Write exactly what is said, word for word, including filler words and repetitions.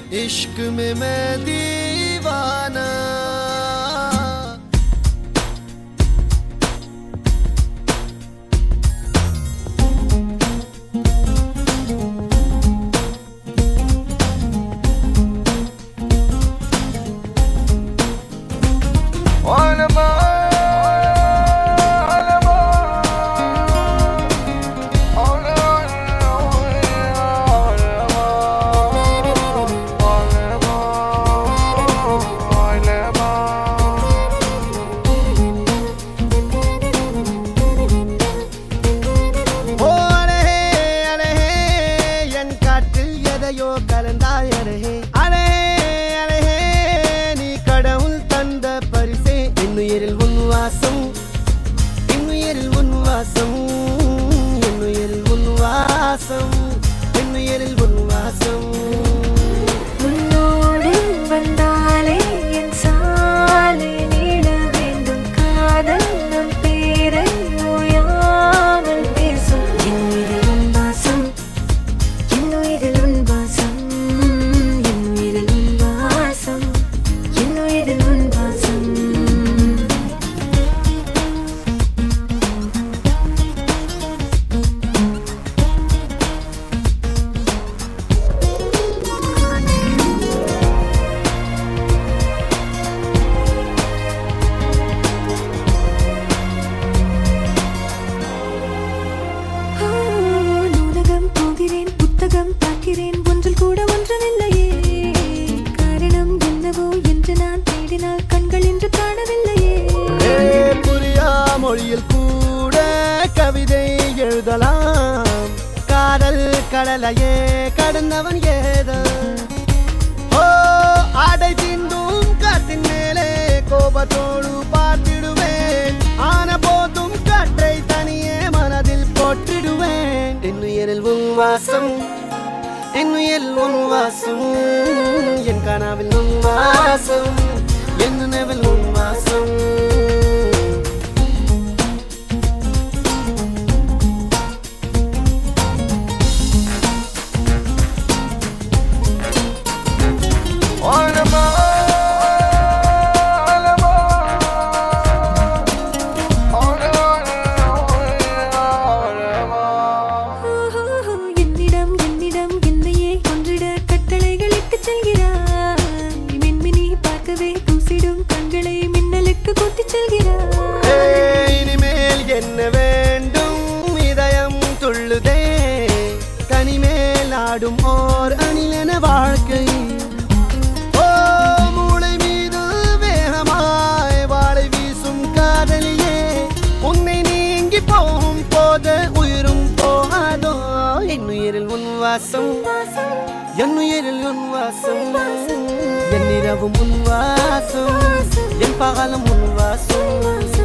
इश्क में मैं दीवाना உன்னோடு வந்தாலே என் சாலை நீள வேண்டும் காதல் நம் பேரை ஓயாமல் பேசும் என்னுயிரில் உன் வாசம் என்னுயிரில் உன் வாசம் என்னுயிரில் உன் வாசம் என்னுயிரில் உன் வாசம் புத்தகம் பார்க்கிறேன் ஒன்றில் கூட ஒன்றவில்லையே காரணம் என்னவோ என்று நான் தேடினால் கண்கள் என்று காணவில்லையே புரியா மொழியில் கூட கவிதை எழுதலாம் காதல் கடலையே கடந்தவன் ஏதோ ஓ ஆடை தீண்டும் காத்தின் மேலே கோபத்தோடு பார்த்திடுவேன் ஆன போதும் காற்றை தனியே மனதில் போட்டிடுவேன் என்னுயிரில் உன் வாசம் என்னுயிரில் உன் வாசம் என் கனவில் உன் வாசம் என் நினைவில் உன் வாசம் இனிமேல் என்ன வேண்டும் இதயம் துள்ளுதே தனிமேல் ஆடும் ஓர் அணிலென வாழ்க்கை ஓ மூளை மீது வேகமாய் வாழை வீசும் காதலியே உன்னை நீங்கி போகும் போது உயிரும் போகாதோ என்னுயிரில் உன் வாசம் என்னுயிரில் உன் வாசம் என் இரவும் உன் வாசம் என் பகலும் உன் வாசம்